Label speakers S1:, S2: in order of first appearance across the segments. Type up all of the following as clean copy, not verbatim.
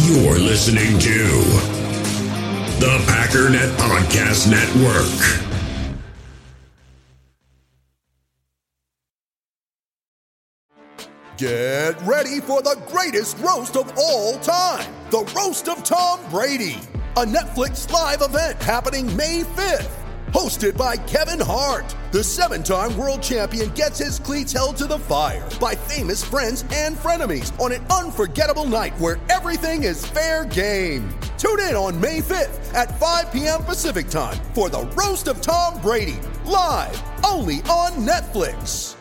S1: You're listening to the Packernet Podcast Network.
S2: Get ready for the greatest roast of all time, the Roast of Tom Brady, a Netflix live event happening May 5th. Hosted by Kevin Hart, the 7-time world champion gets his cleats held to the fire by famous friends and frenemies on an unforgettable night where everything is fair game. Tune in on May 5th at 5 p.m. Pacific time for the Roast of Tom Brady, live only on Netflix.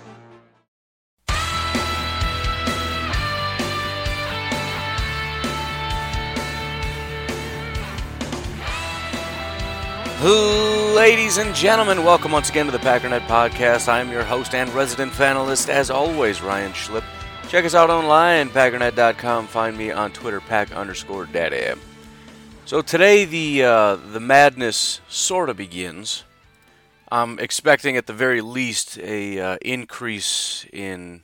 S3: Ladies and gentlemen, welcome once again to the Packernet Podcast. I'm your host and resident fanalist, as always, Ryan Schlipp. Check us out online, packernet.com. Find me on Twitter, pack_daddy. So today the madness sort of begins. I'm expecting at the very least a increase in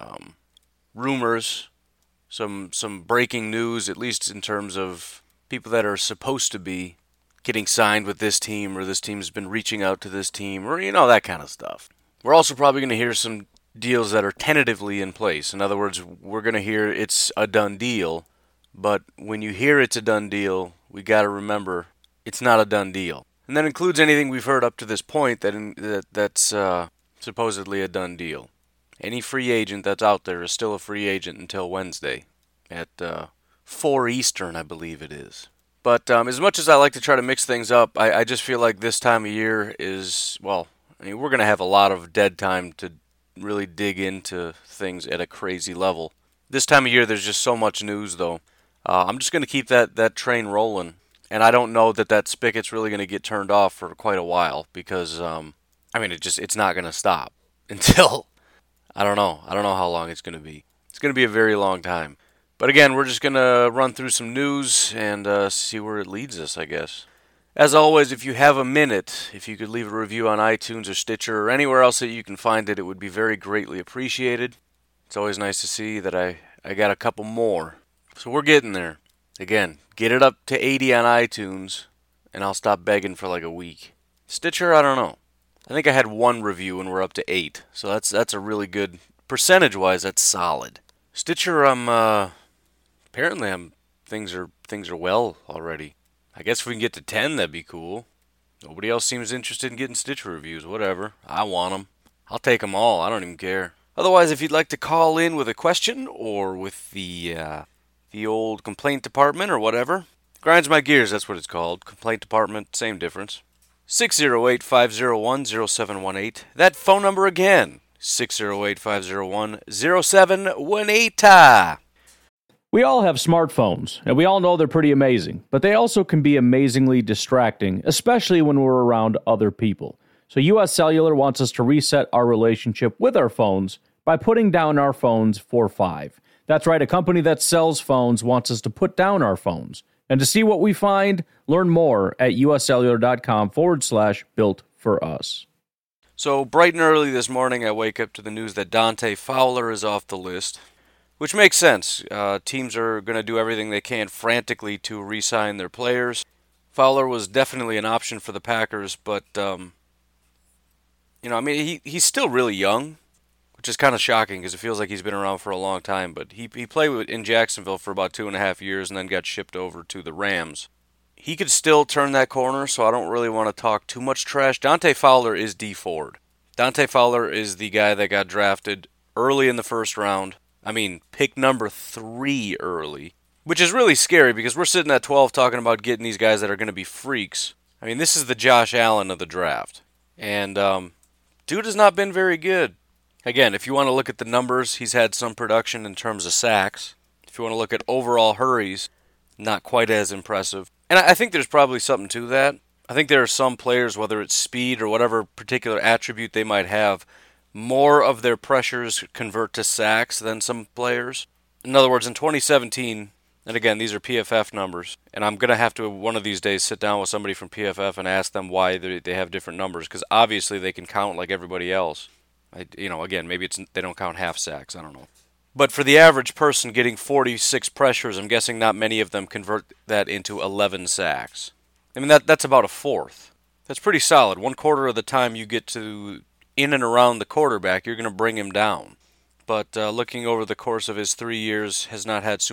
S3: rumors, some breaking news, at least in terms of people that are supposed to be getting signed with this team, or this team's been reaching out to this team, or that kind of stuff. We're also probably going to hear some deals that are tentatively in place. In other words, we're going to hear it's a done deal, but when you hear it's a done deal, we got to remember it's not a done deal. And that includes anything we've heard up to this point that's supposedly a done deal. Any free agent that's out there is still a free agent until Wednesday at 4 Eastern, I believe it is. But as much as I like to try to mix things up, I just feel like this time of year is, we're going to have a lot of dead time to really dig into things at a crazy level. This time of year, there's just so much news, though. I'm just going to keep that train rolling. And I don't know that spigot's really going to get turned off for quite a while because, it's not going to stop until, I don't know how long it's going to be. It's going to be a very long time. But again, we're just going to run through some news and see where it leads us, I guess. As always, if you have a minute, if you could leave a review on iTunes or Stitcher or anywhere else that you can find it, it would be very greatly appreciated. It's always nice to see that I got a couple more. So we're getting there. Again, get it up to 80 on iTunes, and I'll stop begging for like a week. Stitcher, I don't know. I think I had one review and we're up to 8. So that's a really good, percentage-wise, that's solid. Stitcher, Apparently, things are well already. I guess if we can get to 10, that'd be cool. Nobody else seems interested in getting Stitcher reviews. Whatever. I want them. I'll take them all. I don't even care. Otherwise, if you'd like to call in with a question or with the old complaint department or whatever, grinds my gears, that's what it's called. Complaint department, same difference. 608-501-0718. That phone number again, 608-501-0718.
S4: We all have smartphones, and we all know they're pretty amazing, but they also can be amazingly distracting, especially when we're around other people. So US Cellular wants us to reset our relationship with our phones by putting down our phones for $5. That's right, a company that sells phones wants us to put down our phones. And to see what we find, learn more at uscellular.com/built-for-us.
S3: So bright and early this morning, I wake up to the news that Dante Fowler is off the list. Which makes sense. Teams are going to do everything they can frantically to re-sign their players. Fowler was definitely an option for the Packers, but, he's still really young, which is kind of shocking because it feels like he's been around for a long time. But he played in Jacksonville for about 2.5 years and then got shipped over to the Rams. He could still turn that corner, so I don't really want to talk too much trash. Dante Fowler is Dee Ford. Dante Fowler is the guy that got drafted early in the first round. Pick number 3 early, which is really scary because we're sitting at 12 talking about getting these guys that are going to be freaks. This is the Josh Allen of the draft. And dude has not been very good. Again, if you want to look at the numbers, he's had some production in terms of sacks. If you want to look at overall hurries, not quite as impressive. And I think there's probably something to that. I think there are some players, whether it's speed or whatever particular attribute they might have, more of their pressures convert to sacks than some players. In other words, in 2017, and again, these are PFF numbers, and I'm going to have to one of these days sit down with somebody from PFF and ask them why they have different numbers, because obviously they can count like everybody else. Again, maybe they don't count half sacks, I don't know. But for the average person getting 46 pressures, I'm guessing not many of them convert that into 11 sacks. I mean, that's about a fourth. That's pretty solid. 1/4 of the time you get to in and around the quarterback, you're going to bring him down. But looking over the course of his 3 years, has not had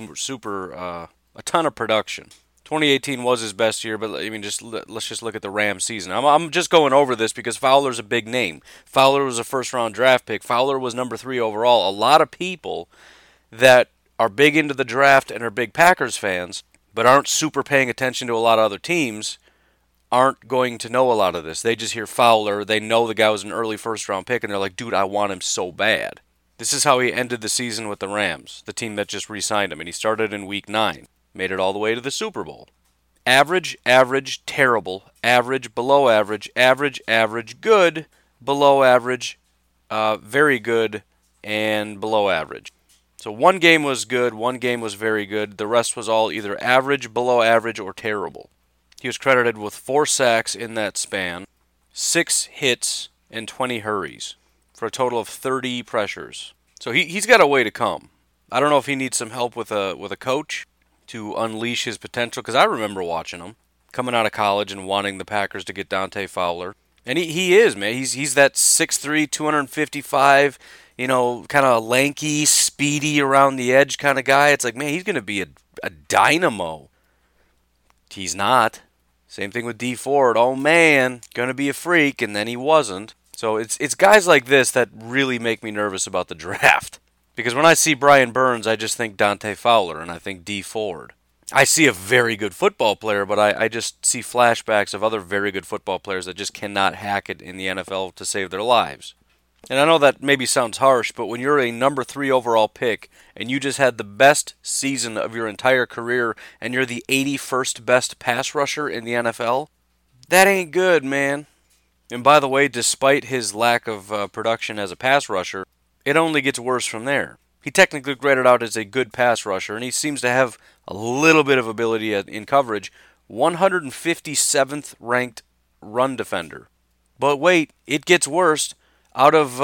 S3: a ton of production. 2018 was his best year, but I mean, let's just look at the Rams season. I'm just going over this because Fowler's a big name. Fowler was a first-round draft pick. Fowler was number 3 overall. A lot of people that are big into the draft and are big Packers fans, but aren't super paying attention to a lot of other teams, aren't going to know a lot of this. They just hear Fowler, they know the guy was an early first-round pick, and they're like, dude, I want him so bad. This is how he ended the season with the Rams, the team that just re-signed him, and he started in Week 9. Made it all the way to the Super Bowl. Average, average, terrible, average, below average, good, below average, very good, and below average. So one game was good, one game was very good. The rest was all either average, below average, or terrible. He was credited with 4 sacks in that span, 6 hits, and 20 hurries, for a total of 30 pressures. So he's got a way to come. I don't know if he needs some help with a coach to unleash his potential, because I remember watching him coming out of college and wanting the Packers to get Dante Fowler. And he is, man. He's that 6'3", 255, kind of lanky, speedy around the edge kind of guy. It's like, man, he's going to be a dynamo. He's not. Same thing with Dee Ford. Oh, man, going to be a freak, and then he wasn't. So it's guys like this that really make me nervous about the draft. Because when I see Brian Burns, I just think Dante Fowler, and I think Dee Ford. I see a very good football player, but I just see flashbacks of other very good football players that just cannot hack it in the NFL to save their lives. And I know that maybe sounds harsh, but when you're a number 3 overall pick, and you just had the best season of your entire career, and you're the 81st best pass rusher in the NFL, that ain't good, man. And by the way, despite his lack of production as a pass rusher, it only gets worse from there. He technically graded out as a good pass rusher, and he seems to have a little bit of ability in coverage. 157th ranked run defender. But wait, it gets worse. Out of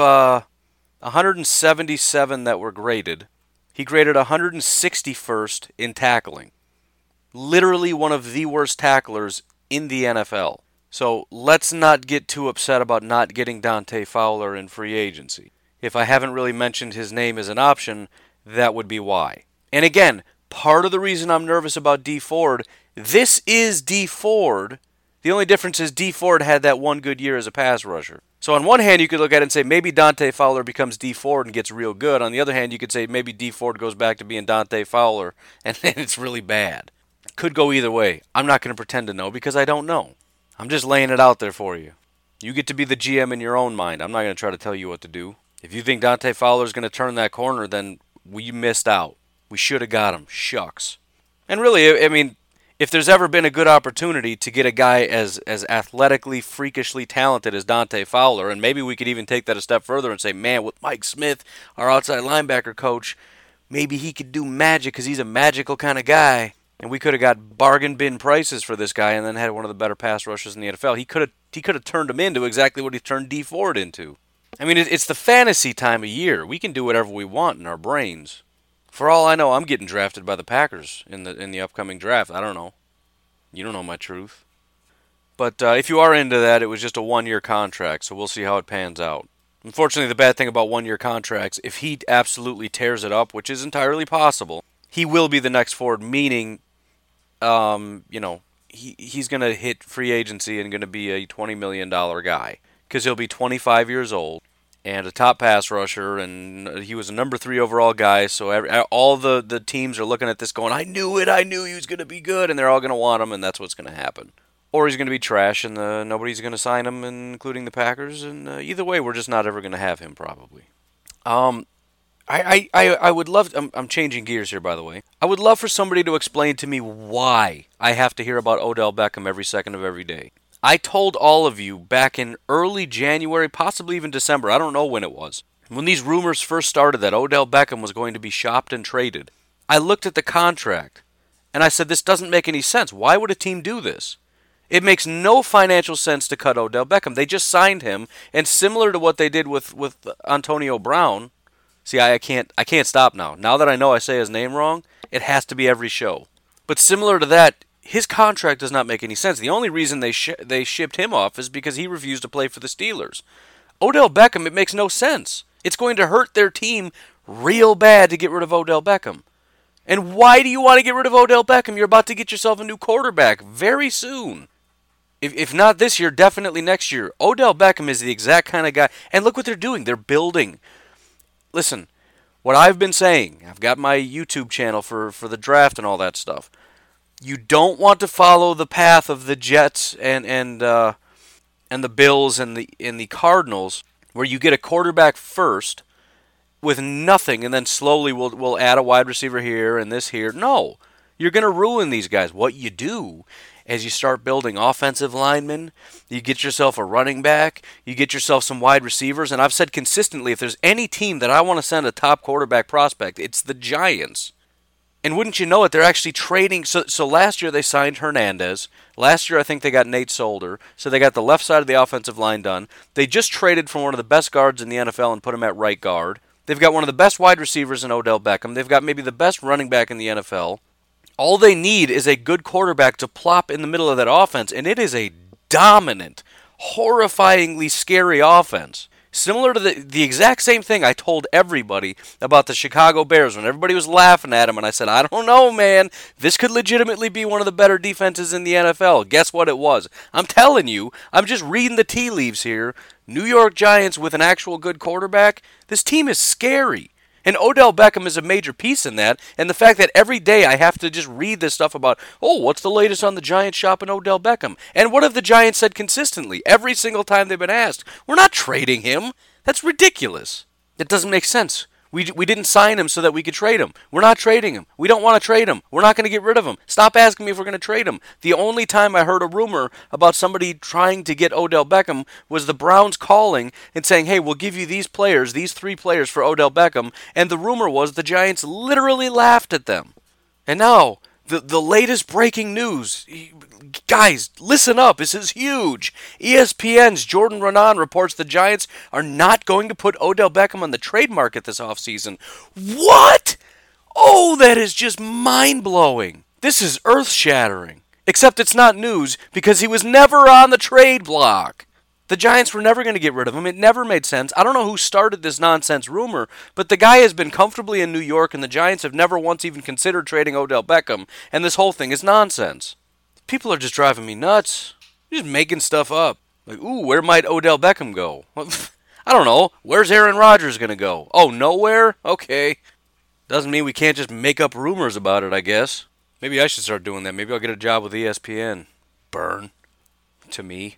S3: 177 that were graded, he graded 161st in tackling. Literally one of the worst tacklers in the NFL. So let's not get too upset about not getting Dante Fowler in free agency. If I haven't really mentioned his name as an option, that would be why. And again, part of the reason I'm nervous about Dee Ford, this is Dee Ford. The only difference is Dee Ford had that one good year as a pass rusher. So on one hand, you could look at it and say maybe Dante Fowler becomes Dee Ford and gets real good. On the other hand, you could say maybe Dee Ford goes back to being Dante Fowler and then it's really bad. Could go either way. I'm not going to pretend to know because I don't know. I'm just laying it out there for you. You get to be the GM in your own mind. I'm not going to try to tell you what to do. If you think Dante Fowler is going to turn that corner, then we missed out. We should have got him. Shucks. And really, I mean, if there's ever been a good opportunity to get a guy as athletically, freakishly talented as Dante Fowler, and maybe we could even take that a step further and say, man, with Mike Smith, our outside linebacker coach, maybe he could do magic because he's a magical kind of guy. And we could have got bargain bin prices for this guy and then had one of the better pass rushers in the NFL. He could have turned him into exactly what he turned Dee Ford into. I mean, it's the fantasy time of year. We can do whatever we want in our brains. For all I know, I'm getting drafted by the Packers in the upcoming draft. I don't know. You don't know my truth. But if you are into that, it was just a 1-year contract, so we'll see how it pans out. Unfortunately, the bad thing about 1-year contracts, if he absolutely tears it up, which is entirely possible, he will be the next Ford, meaning, he's going to hit free agency and going to be a $20 million guy. Because he'll be 25 years old and a top pass rusher, and he was a number 3 overall guy, so all the teams are looking at this going, I knew he was going to be good, and they're all going to want him, and that's what's going to happen. Or he's going to be trash, and nobody's going to sign him, including the Packers, and either way, we're just not ever going to have him, probably. I would love, I'm changing gears here, by the way. I would love for somebody to explain to me why I have to hear about Odell Beckham every second of every day. I told all of you back in early January, possibly even December, I don't know when it was, when these rumors first started that Odell Beckham was going to be shopped and traded. I looked at the contract, and I said, this doesn't make any sense. Why would a team do this? It makes no financial sense to cut Odell Beckham. They just signed him, and similar to what they did with Antonio Brown, See, I can't stop now. Now that I know I say his name wrong, it has to be every show. But similar to that, his contract does not make any sense. The only reason they shipped him off is because he refused to play for the Steelers. Odell Beckham, it makes no sense. It's going to hurt their team real bad to get rid of Odell Beckham. And why do you want to get rid of Odell Beckham? You're about to get yourself a new quarterback very soon. If not this year, definitely next year. Odell Beckham is the exact kind of guy. And look what they're doing. They're building. Listen, what I've been saying, I've got my YouTube channel for the draft and all that stuff. You don't want to follow the path of the Jets and the Bills and the Cardinals, where you get a quarterback first with nothing, and then slowly we'll add a wide receiver here and this here. No, you're going to ruin these guys. What you do is you start building offensive linemen, you get yourself a running back, you get yourself some wide receivers, and I've said consistently, if there's any team that I want to send a top quarterback prospect, it's the Giants. And wouldn't you know it, they're actually trading. So last year they signed Hernandez. Last year I think they got Nate Solder. So they got the left side of the offensive line done. They just traded for one of the best guards in the NFL and put him at right guard. They've got one of the best wide receivers in Odell Beckham. They've got maybe the best running back in the NFL. All they need is a good quarterback to plop in the middle of that offense, and it is a dominant, horrifyingly scary offense. Similar to the exact same thing I told everybody about the Chicago Bears when everybody was laughing at them, and I said, I don't know, man. This could legitimately be one of the better defenses in the NFL. Guess what it was? I'm telling you, I'm just reading the tea leaves here. New York Giants with an actual good quarterback. This team is scary. And Odell Beckham is a major piece in that. And the fact that every day I have to just read this stuff about, what's the latest on the Giants shopping Odell Beckham? And what have the Giants said consistently? Every single time they've been asked, we're not trading him. That's ridiculous. It doesn't make sense. We didn't sign him so that we could trade him. We're not trading him. We don't want to trade him. We're not going to get rid of him. Stop asking me if we're going to trade him. The only time I heard a rumor about somebody trying to get Odell Beckham was the Browns calling and saying, hey, we'll give you these players, these 3 players for Odell Beckham. And the rumor was the Giants literally laughed at them. And now, the latest breaking news. Guys, listen up. This is huge. ESPN's Jordan Raanan reports the Giants are not going to put Odell Beckham on the trade market this offseason. What? Oh, that is just mind-blowing. This is earth-shattering. Except it's not news because he was never on the trade block. The Giants were never going to get rid of him. It never made sense. I don't know who started this nonsense rumor, but the guy has been comfortably in New York, and the Giants have never once even considered trading Odell Beckham, and this whole thing is nonsense. People are just driving me nuts. Just making stuff up. Like, where might Odell Beckham go? I don't know. Where's Aaron Rodgers going to go? Oh, nowhere? Okay. Doesn't mean we can't just make up rumors about it, I guess. Maybe I should start doing that. Maybe I'll get a job with ESPN. Burn. To me.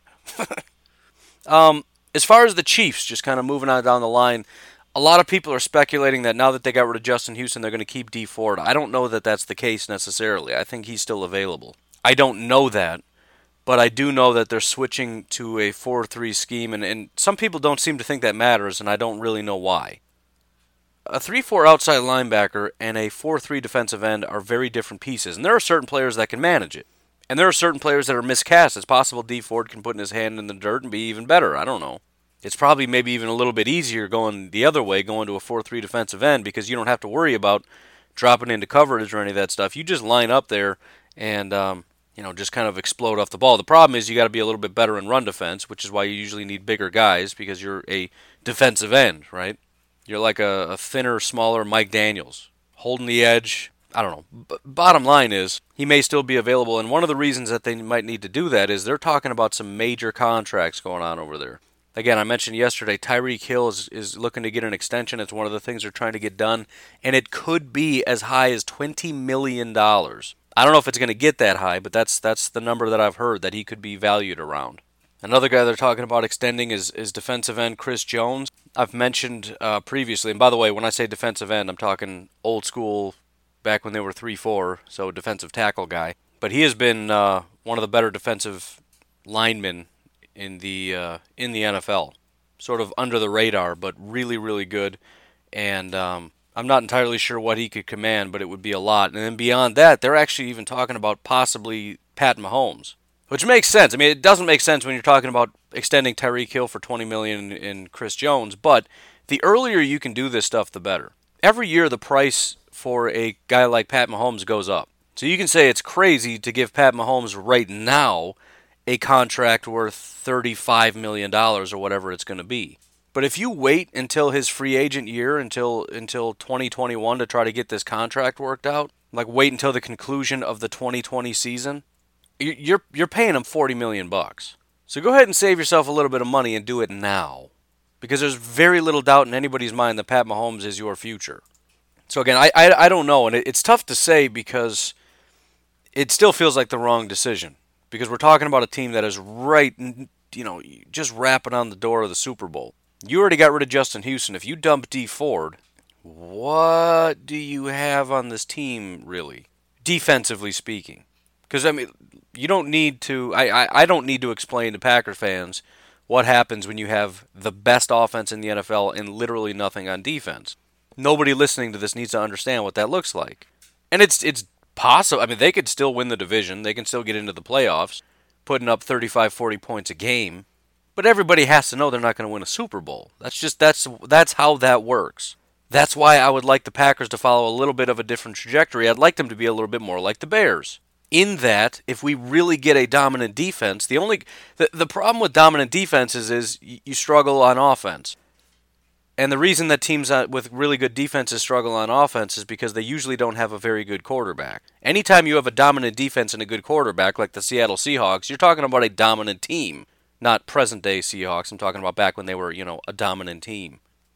S3: As far as the Chiefs, just kind of moving on down the line, a lot of people are speculating that now that they got rid of Justin Houston, they're going to keep Dee Ford. I don't know that that's the case necessarily. I think he's still available. I don't know that, but I do know that they're switching to a 4-3 scheme, and some people don't seem to think that matters, and I don't really know why. A 3-4 outside linebacker and a 4-3 defensive end are very different pieces, and there are certain players that can manage it. And there are certain players that are miscast. It's possible Dee Ford can put his hand in the dirt and be even better. I don't know. It's probably maybe even a little bit easier going the other way, going to a 4-3 defensive end, because you don't have to worry about dropping into coverage or any of that stuff. You just line up there and just kind of explode off the ball. The problem is you got to be a little bit better in run defense, which is why you usually need bigger guys, because you're a defensive end, right? You're like a thinner, smaller Mike Daniels, holding the edge. I don't know. Bottom line is, he may still be available, and one of the reasons that they might need to do that is they're talking about some major contracts going on over there. Again, I mentioned yesterday, Tyreek Hill is looking to get an extension. It's one of the things they're trying to get done, and it could be as high as $20 million. I don't know if it's going to get that high, but that's the number that I've heard that he could be valued around. Another guy they're talking about extending is defensive end Chris Jones. I've mentioned previously, and by the way, when I say defensive end, I'm talking old school, back when they were 3-4, so defensive tackle guy. But he has been one of the better defensive linemen in the NFL. Sort of under the radar, but really, really good. And I'm not entirely sure what he could command, but it would be a lot. And then beyond that, they're actually even talking about possibly Pat Mahomes, which makes sense. I mean, it doesn't make sense when you're talking about extending Tyreek Hill for $20 million in Chris Jones, but the earlier you can do this stuff, the better. Every year the price for a guy like Pat Mahomes goes up. So you can say it's crazy to give Pat Mahomes right now a contract worth $35 million or whatever it's going to be. But if you wait until his free agent year, until 2021 to try to get this contract worked out, like wait until the conclusion of the 2020 season, you're paying him $40 million. So go ahead and save yourself a little bit of money and do it now. Because there's very little doubt in anybody's mind that Pat Mahomes is your future. So again, I don't know, and it's tough to say because it still feels like the wrong decision. Because we're talking about a team that is right, just rapping on the door of the Super Bowl. You already got rid of Justin Houston. If you dump Dee Ford, what do you have on this team, really? Defensively speaking. Because, you don't need to... I don't need to explain to Packer fans what happens when you have the best offense in the NFL and literally nothing on defense. Nobody listening to this needs to understand what that looks like. And it's possible. They could still win the division. They can still get into the playoffs, putting up 35, 40 points a game. But everybody has to know they're not going to win a Super Bowl. That's how that works. That's why I would like the Packers to follow a little bit of a different trajectory. I'd like them to be a little bit more like the Bears. In that, if we really get a dominant defense, the problem with dominant defenses is you struggle on offense. And the reason that teams with really good defenses struggle on offense is because they usually don't have a very good quarterback. Anytime you have a dominant defense and a good quarterback, like the Seattle Seahawks, you're talking about a dominant team. Not present-day Seahawks. I'm talking about back when they were, a dominant team.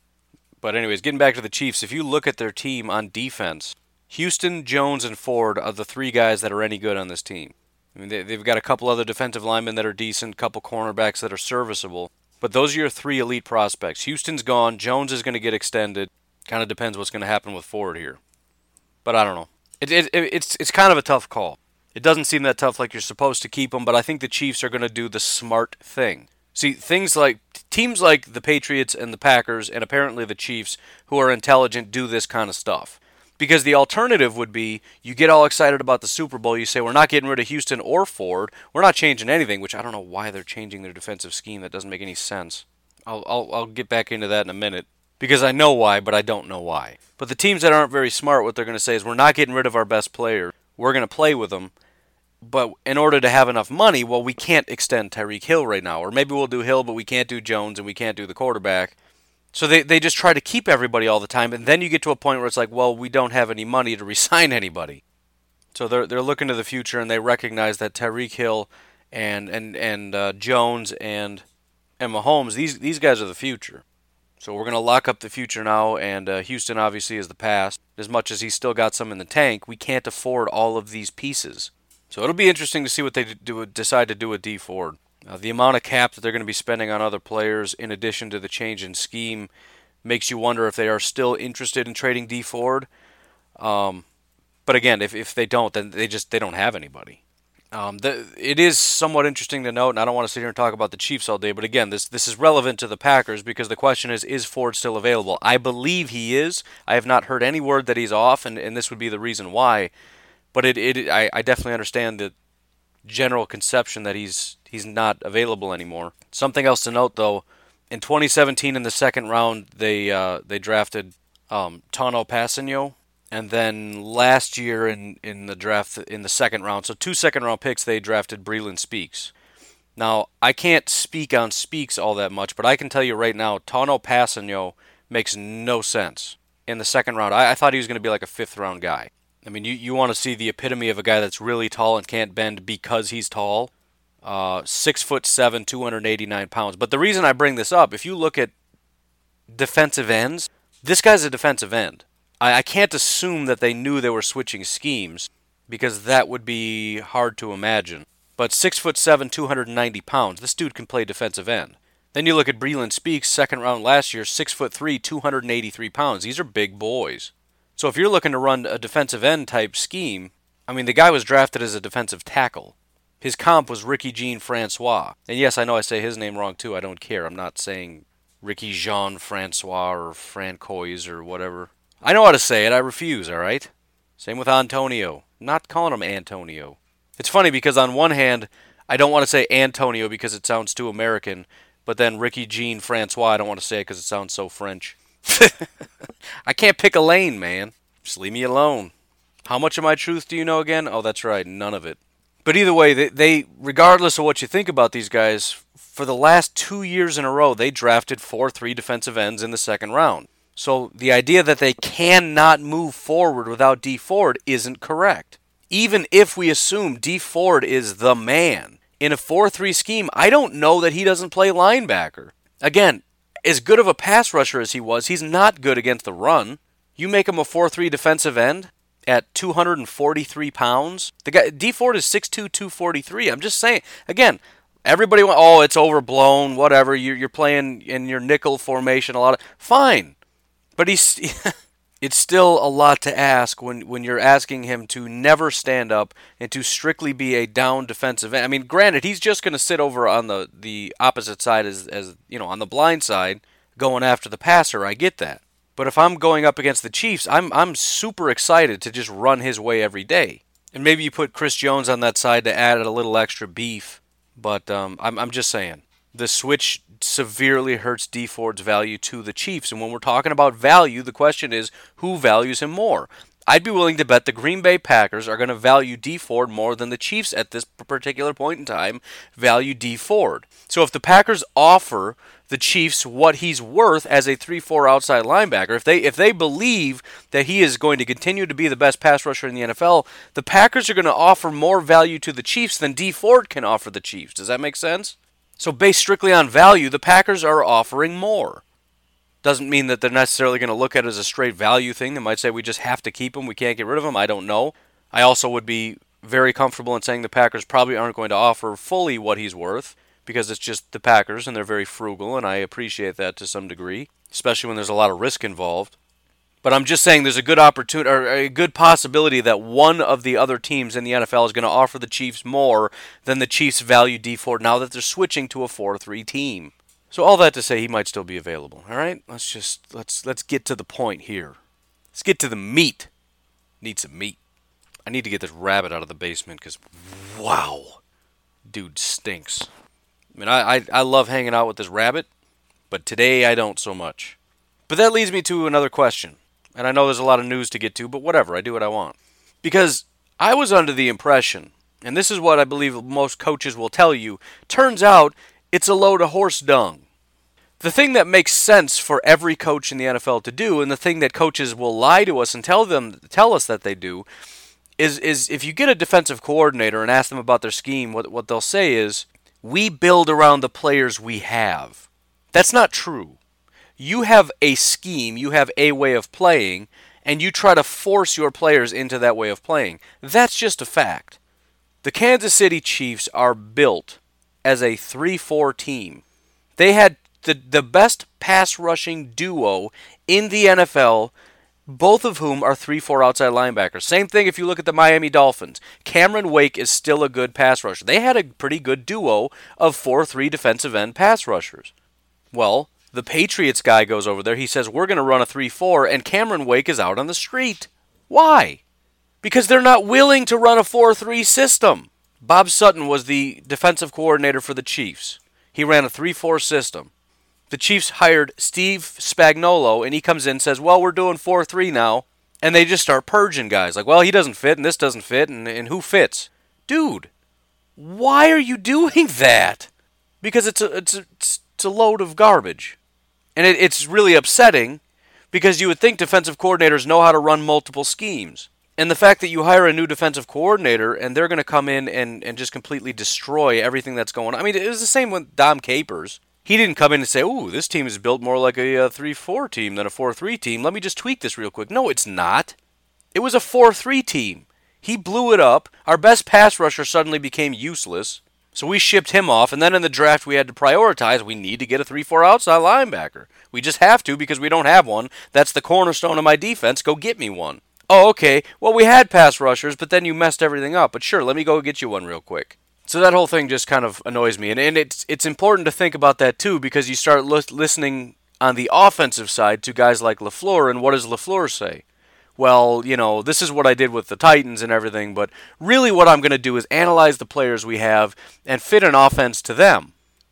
S3: But anyways, getting back to the Chiefs, if you look at their team on defense, Houston, Jones, and Ford are the three guys that are any good on this team. They've got a couple other defensive linemen that are decent, a couple cornerbacks that are serviceable. But those are your three elite prospects. Houston's gone. Jones is going to get extended. Kind of depends what's going to happen with Ford here. But I don't know. It's kind of a tough call. It doesn't seem that tough like you're supposed to keep them, but I think the Chiefs are going to do the smart thing. See, teams like the Patriots and the Packers, and apparently the Chiefs, who are intelligent, do this kind of stuff. Because the alternative would be, you get all excited about the Super Bowl, you say, we're not getting rid of Houston or Ford, we're not changing anything, which I don't know why they're changing their defensive scheme. That doesn't make any sense. I'll get back into that in a minute. Because I know why, but I don't know why. But the teams that aren't very smart, what they're going to say is, we're not getting rid of our best player. We're going to play with them. But in order to have enough money, well, we can't extend Tyreek Hill right now. Or maybe we'll do Hill, but we can't do Jones, and we can't do the quarterback. So they just try to keep everybody all the time, and then you get to a point where it's like, well, we don't have any money to re-sign anybody. So they're looking to the future, and they recognize that Tyreek Hill and Jones and Mahomes, these guys are the future. So we're going to lock up the future now, and Houston obviously is the past. As much as he's still got some in the tank, we can't afford all of these pieces. So it'll be interesting to see what they decide to do with Dee Ford. The amount of cap that they're going to be spending on other players, in addition to the change in scheme, makes you wonder if they are still interested in trading Dee Ford. But again, if they don't, then they don't have anybody. It is somewhat interesting to note, and I don't want to sit here and talk about the Chiefs all day, but again, this is relevant to the Packers because the question is Ford still available? I believe he is. I have not heard any word that he's off, and this would be the reason why. But I definitely understand the general conception that he's not available anymore. Something else to note, though, in 2017 in the second round, they drafted Tano Passanio, and then last year in the draft in the second round, so 2 second-round picks, they drafted Breeland Speaks. Now, I can't speak on Speaks all that much, but I can tell you right now, Tano Passanio makes no sense in the second round. I thought he was going to be like a fifth-round guy. You want to see the epitome of a guy that's really tall and can't bend because he's tall. 6'7", 289 pounds. But the reason I bring this up, if you look at defensive ends, this guy's a defensive end. I can't assume that they knew they were switching schemes because that would be hard to imagine. But 6'7", 290 pounds, this dude can play defensive end. Then you look at Breeland Speaks, second round last year, 6'3", 283 pounds. These are big boys. So if you're looking to run a defensive end type scheme, the guy was drafted as a defensive tackle. His comp was Ricky Jean Francois. And yes, I know I say his name wrong too. I don't care. I'm not saying Ricky Jean Francois or Francois or whatever. I know how to say it. I refuse, all right? Same with Antonio. I'm not calling him Antonio. It's funny because on one hand, I don't want to say Antonio because it sounds too American. But then Ricky Jean Francois, I don't want to say it because it sounds so French. I can't pick a lane, man. Just leave me alone. How much of my truth do you know again? Oh, that's right, none of it. But either way, they regardless of what you think about these guys, for the last 2 years in a row, they drafted 4-3 defensive ends in the second round. So the idea that they cannot move forward without Dee Ford isn't correct. Even if we assume Dee Ford is the man, in a 4-3 scheme, I don't know that he doesn't play linebacker. Again, as good of a pass rusher as he was, he's not good against the run. You make him a 4-3 defensive end at 243 pounds. The guy, Dee Ford is 6'2", 243. I'm just saying, again, everybody went, oh, it's overblown, whatever, you're playing in your nickel formation a lot. Fine. But it's still a lot to ask when you're asking him to never stand up and to strictly be a down defensive end. I mean, granted, he's just going to sit over on the opposite side as you know, on the blind side, going after the passer. I get that. But if I'm going up against the Chiefs, I'm super excited to just run his way every day. And maybe you put Chris Jones on that side to add a little extra beef. But I'm just saying, the switch severely hurts Dee Ford's value to the Chiefs. And when we're talking about value, the question is, who values him more? I'd be willing to bet the Green Bay Packers are going to value Dee Ford more than the Chiefs at this particular point in time value Dee Ford. So if the Packers offer the Chiefs what he's worth as a 3-4 outside linebacker, if they believe that he is going to continue to be the best pass rusher in the NFL, the Packers are going to offer more value to the Chiefs than Dee Ford can offer the Chiefs. Does that make sense? So based strictly on value, the Packers are offering more. Doesn't mean that they're necessarily going to look at it as a straight value thing. They might say we just have to keep him, we can't get rid of him. I don't know. I also would be very comfortable in saying the Packers probably aren't going to offer fully what he's worth, because it's just the Packers and they're very frugal, and I appreciate that to some degree, especially when there's a lot of risk involved. But I'm just saying there's a good opportunity, or a good possibility that one of the other teams in the NFL is going to offer the Chiefs more than the Chiefs value Dee Ford now that they're switching to a 4-3 team. So all that to say, he might still be available. All right, let's get to the point here. Let's get to the meat. Need some meat. I need to get this rabbit out of the basement because, wow, dude stinks. I mean, I love hanging out with this rabbit, but today I don't so much. But that leads me to another question. And I know there's a lot of news to get to, but whatever, I do what I want. Because I was under the impression, and this is what I believe most coaches will tell you, turns out it's a load of horse dung. The thing that makes sense for every coach in the NFL to do, and the thing that coaches will lie to us and tell us that they do, is if you get a defensive coordinator and ask them about their scheme, what they'll say is, we build around the players we have. That's not true. You have a scheme, you have a way of playing, and you try to force your players into that way of playing. That's just a fact. The Kansas City Chiefs are built as a 3-4 team. They had the best pass rushing duo in the NFL, both of whom are 3-4 outside linebackers. Same thing if you look at the Miami Dolphins. Cameron Wake is still a good pass rusher. They had a pretty good duo of 4-3 defensive end pass rushers. Well, the Patriots guy goes over there. He says, we're going to run a 3-4, and Cameron Wake is out on the street. Why? Because they're not willing to run a 4-3 system. Bob Sutton was the defensive coordinator for the Chiefs. He ran a 3-4 system. The Chiefs hired Steve Spagnuolo, and he comes in and says, well, we're doing 4-3 now. And they just start purging guys. Like, well, he doesn't fit, and this doesn't fit, and who fits? Dude, why are you doing that? Because it's a load of garbage. And it's really upsetting because you would think defensive coordinators know how to run multiple schemes. And the fact that you hire a new defensive coordinator and they're going to come in and just completely destroy everything that's going on. I mean, it was the same with Dom Capers. He didn't come in and say, ooh, this team is built more like a 3-4 team than a 4-3 team. Let me just tweak this real quick. No, it's not. It was a 4-3 team. He blew it up. Our best pass rusher suddenly became useless. So we shipped him off, and then in the draft we had to prioritize. We need to get a 3-4 outside linebacker. We just have to because we don't have one. That's the cornerstone of my defense. Go get me one. Oh, okay. Well, we had pass rushers, but then you messed everything up. But sure, let me go get you one real quick. So that whole thing just kind of annoys me. And it's important to think about that too, because you start listening on the offensive side to guys like LaFleur, and what does LaFleur say? Well, you know, this is what I did with the Titans and everything, but really what I'm going to do is analyze the players we have and fit an offense to them.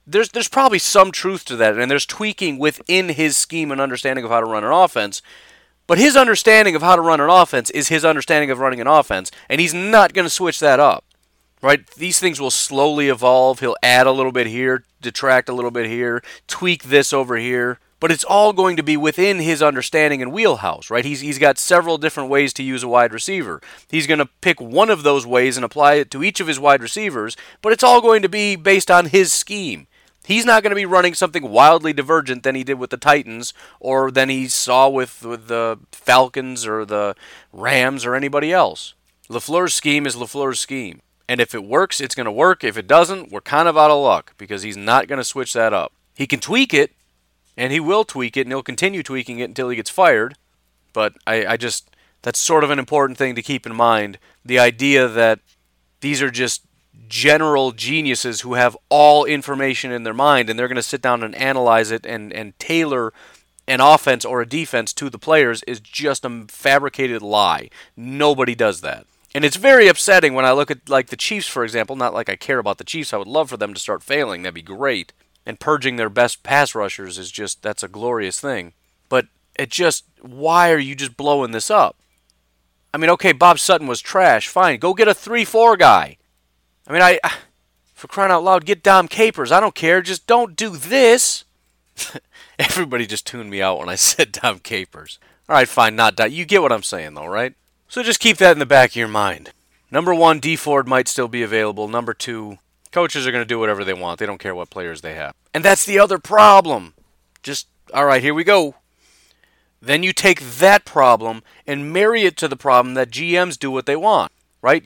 S3: there's probably some truth to that, and there's tweaking within his scheme and understanding of how to run an offense. But his understanding of how to run an offense is his understanding of running an offense, and he's not going to switch that up. Right? These things will slowly evolve. He'll add a little bit here, detract a little bit here, tweak this over here. But it's all going to be within his understanding and wheelhouse, right? He's got several different ways to use a wide receiver. He's going to pick one of those ways and apply it to each of his wide receivers, but it's all going to be based on his scheme. He's not going to be running something wildly divergent than he did with the Titans or than he saw with the Falcons or the Rams or anybody else. LaFleur's scheme is LaFleur's scheme. And if it works, it's going to work. If it doesn't, we're kind of out of luck because he's not going to switch that up. He can tweak it, and he will tweak it, and he'll continue tweaking it until he gets fired. But I just, that's sort of an important thing to keep in mind. The idea that these are just general geniuses who have all information in their mind, and they're going to sit down and analyze it and tailor an offense or a defense to the players is just a fabricated lie. Nobody does that. And it's very upsetting when I look at, like, the Chiefs, for example. Not like I care about the Chiefs. I would love for them to start failing. That'd be great. And purging their best pass rushers is just, that's a glorious thing. But it just, why are you just blowing this up? I mean, okay, Bob Sutton was trash. Fine, go get a 3-4 guy. I mean, for crying out loud, get Dom Capers. I don't care. Just don't do this. Everybody just tuned me out when I said Dom Capers. All right, fine, not Dom. You get what I'm saying, though, right? So just keep that in the back of your mind. Number one, Dee Ford might still be available. Number two, coaches are going to do whatever they want. They don't care what players they have. And that's the other problem. Just, all right, here we go. Then you take that problem and marry it to the problem that GMs do what they want, right?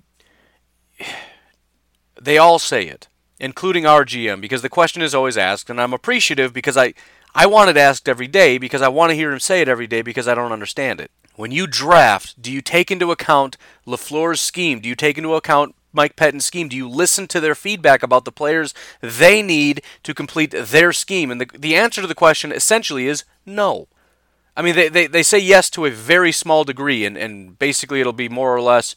S3: They all say it, including our GM, because the question is always asked, and I'm appreciative because I want it asked every day because I want to hear him say it every day because I don't understand it. When you draft, do you take into account LaFleur's scheme? Do you take into account Mike Pettine's scheme? Do you listen to their feedback about the players they need to complete their scheme? And the answer to the question essentially is no. I mean, they say yes to a very small degree, and basically it'll be more or less,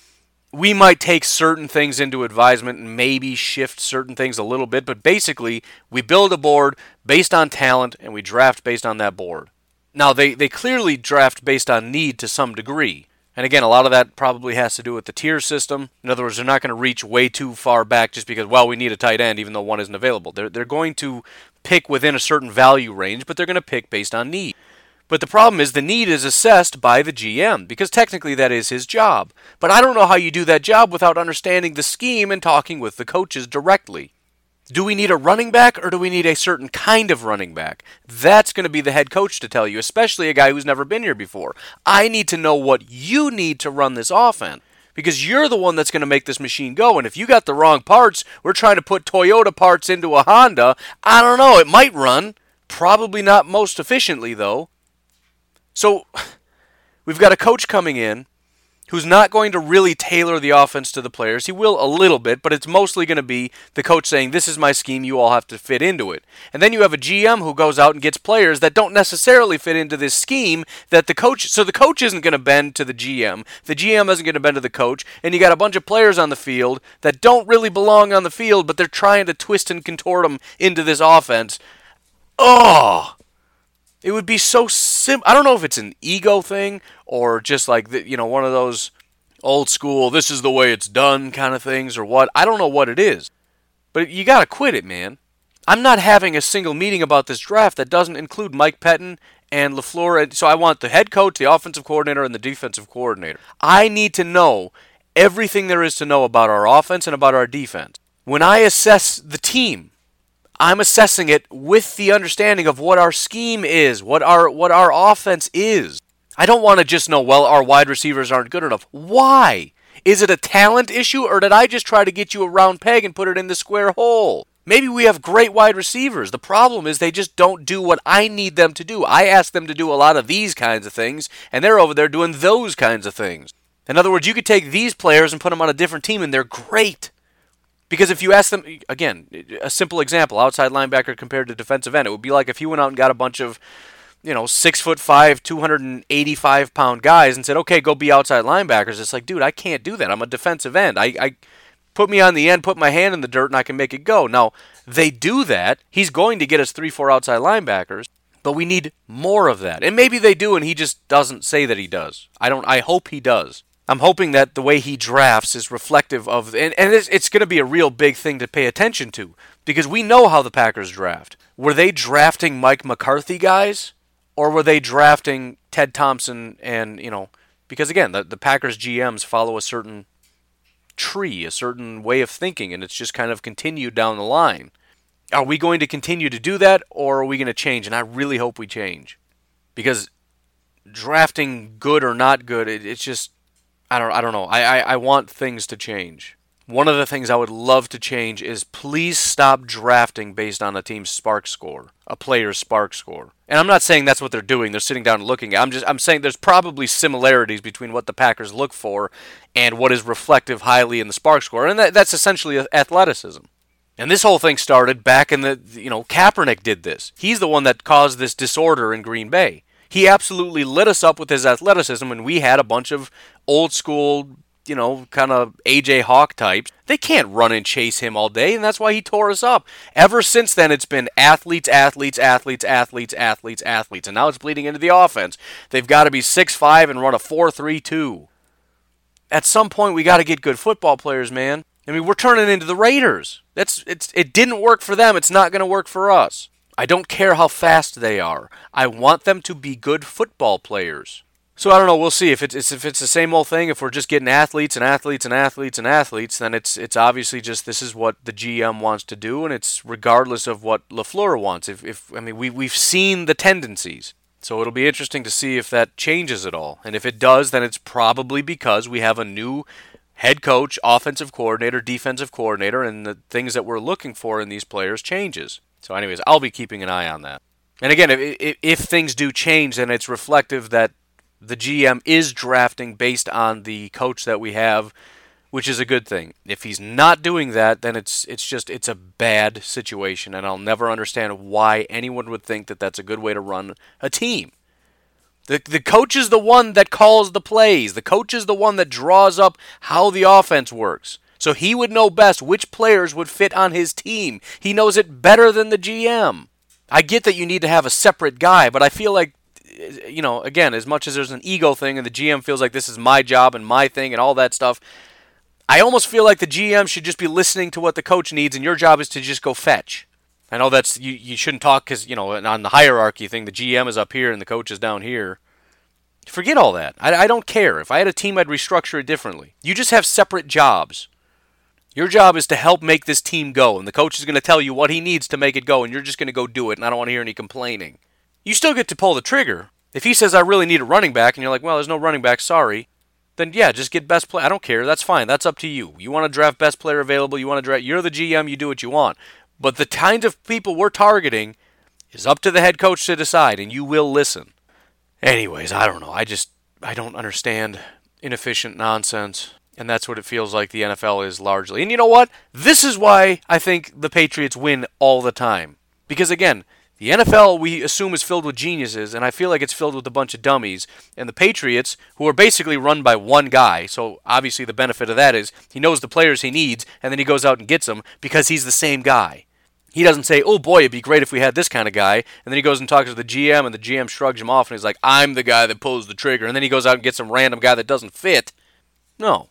S3: we might take certain things into advisement and maybe shift certain things a little bit, but basically we build a board based on talent and we draft based on that board. Now, they clearly draft based on need to some degree. And again, a lot of that probably has to do with the tier system. In other words, they're not going to reach way too far back just because, well, we need a tight end even though one isn't available. They're going to pick within a certain value range, but they're going to pick based on need. But the problem is the need is assessed by the GM, because technically that is his job. But I don't know how you do that job without understanding the scheme and talking with the coaches directly. Do we need a running back or do we need a certain kind of running back? That's going to be the head coach to tell you, especially a guy who's never been here before. I need to know what you need to run this offense, because you're the one that's going to make this machine go. And if you got the wrong parts, we're trying to put Toyota parts into a Honda. I don't know, it might run. Probably not most efficiently, though. So we've got a coach coming in who's not going to really tailor the offense to the players. He will a little bit, but it's mostly going to be the coach saying, this is my scheme, you all have to fit into it. And then you have a GM who goes out and gets players that don't necessarily fit into this scheme that the coach, so the coach isn't going to bend to the GM isn't going to bend to the coach, and you got a bunch of players on the field that don't really belong on the field, but they're trying to twist and contort them into this offense. Oh! It would be so simple. I don't know if it's an ego thing or just like, one of those old school, this is the way it's done kind of things or what. I don't know what it is. But you got to quit it, man. I'm not having a single meeting about this draft that doesn't include Mike Pettine and LaFleur. So I want the head coach, the offensive coordinator, and the defensive coordinator. I need to know everything there is to know about our offense and about our defense. When I assess the team, I'm assessing it with the understanding of what our scheme is, what our offense is. I don't want to just know, well, our wide receivers aren't good enough. Why? Is it a talent issue, or did I just try to get you a round peg and put it in the square hole? Maybe we have great wide receivers. The problem is they just don't do what I need them to do. I ask them to do a lot of these kinds of things, and they're over there doing those kinds of things. In other words, you could take these players and put them on a different team, and they're great. Because if you ask them, again, a simple example, outside linebacker compared to defensive end, it would be like if you went out and got a bunch of, 6'5", 285-pound guys and said, okay, go be outside linebackers. It's like, dude, I can't do that. I'm a defensive end. I put me on the end, put my hand in the dirt, and I can make it go. Now, they do that, he's going to get us 3-4 outside linebackers, but we need more of that. And maybe they do, and he just doesn't say that he does. I hope he does. I'm hoping that the way he drafts is reflective of, and it's going to be a real big thing to pay attention to, because we know how the Packers draft. Were they drafting Mike McCarthy guys, or were they drafting Ted Thompson and, because again, the Packers GMs follow a certain tree, a certain way of thinking, and it's just kind of continued down the line. Are we going to continue to do that, or are we going to change? And I really hope we change, because drafting good or not good, it's just, I don't know. I want things to change. One of the things I would love to change is please stop drafting based on a team's spark score, a player's spark score. And I'm not saying that's what they're doing. They're sitting down and looking at it. I'm saying there's probably similarities between what the Packers look for and what is reflective highly in the spark score. And that's essentially athleticism. And this whole thing started back in Kaepernick did this. He's the one that caused this disorder in Green Bay. He absolutely lit us up with his athleticism, and we had a bunch of old school, kind of A.J. Hawk types. They can't run and chase him all day, and that's why he tore us up. Ever since then, it's been athletes, and now it's bleeding into the offense. They've got to be 6'5" and run a 4-3-2. At some point, we got to get good football players, man. I mean, we're turning into the Raiders. It didn't work for them. It's not going to work for us. I don't care how fast they are. I want them to be good football players. So I don't know. We'll see if it's the same old thing. If we're just getting athletes, then it's obviously just this is what the GM wants to do, and it's regardless of what LaFleur wants. We've seen the tendencies, so it'll be interesting to see if that changes at all. And if it does, then it's probably because we have a new head coach, offensive coordinator, defensive coordinator, and the things that we're looking for in these players changes. So anyways, I'll be keeping an eye on that. And again, if things do change, then it's reflective that the GM is drafting based on the coach that we have, which is a good thing. If he's not doing that, then it's a bad situation, and I'll never understand why anyone would think that that's a good way to run a team. The coach is the one that calls the plays. The coach is the one that draws up how the offense works. So he would know best which players would fit on his team. He knows it better than the GM. I get that you need to have a separate guy, but I feel like, again, as much as there's an ego thing and the GM feels like this is my job and my thing and all that stuff, I almost feel like the GM should just be listening to what the coach needs, and your job is to just go fetch. I know that's you shouldn't talk because, on the hierarchy thing, the GM is up here and the coach is down here. Forget all that. I don't care. If I had a team, I'd restructure it differently. You just have separate jobs. Your job is to help make this team go, and the coach is going to tell you what he needs to make it go, and you're just going to go do it, and I don't want to hear any complaining. You still get to pull the trigger. If he says, I really need a running back, and you're like, well, there's no running back, sorry, then yeah, just get best player. I don't care. That's fine. That's up to you. You want to draft best player available. You want to draft. You're the GM. You do what you want. But the kinds of people we're targeting is up to the head coach to decide, and you will listen. Anyways, I don't know. I don't understand inefficient nonsense. And that's what it feels like the NFL is largely. And you know what? This is why I think the Patriots win all the time. Because again, the NFL we assume is filled with geniuses, and I feel like it's filled with a bunch of dummies. And the Patriots, who are basically run by one guy, so obviously the benefit of that is he knows the players he needs, and then he goes out and gets them because he's the same guy. He doesn't say, oh boy, it'd be great if we had this kind of guy, and then he goes and talks to the GM, and the GM shrugs him off, and he's like, I'm the guy that pulls the trigger, and then he goes out and gets some random guy that doesn't fit. No.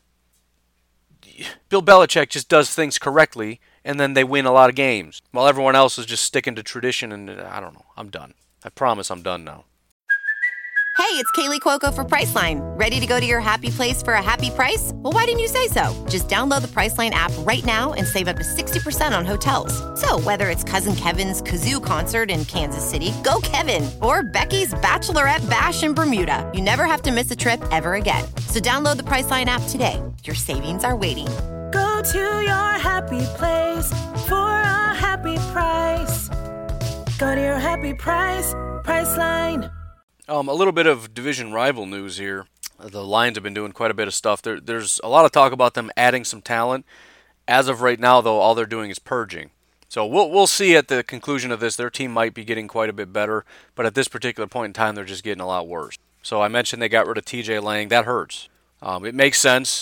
S3: Bill Belichick just does things correctly, and then they win a lot of games, while everyone else is just sticking to tradition, and I don't know. I'm done. I promise I'm done now.
S5: Hey, it's Kaylee Cuoco for Priceline. Ready to go to your happy place for a happy price? Well, why didn't you say so? Just download the Priceline app right now and save up to 60% on hotels. So whether it's Cousin Kevin's Kazoo Concert in Kansas City, go Kevin, or Becky's Bachelorette Bash in Bermuda, you never have to miss a trip ever again. So download the Priceline app today. Your savings are waiting.
S6: Go to your happy place for a happy price. Go to your happy price, Priceline.
S3: A little bit of division rival news here. The Lions have been doing quite a bit of stuff. There's a lot of talk about them adding some talent. As of right now, though, all they're doing is purging. So we'll see at the conclusion of this. Their team might be getting quite a bit better, but at this particular point in time, they're just getting a lot worse. So I mentioned they got rid of TJ Lang. That hurts. It makes sense.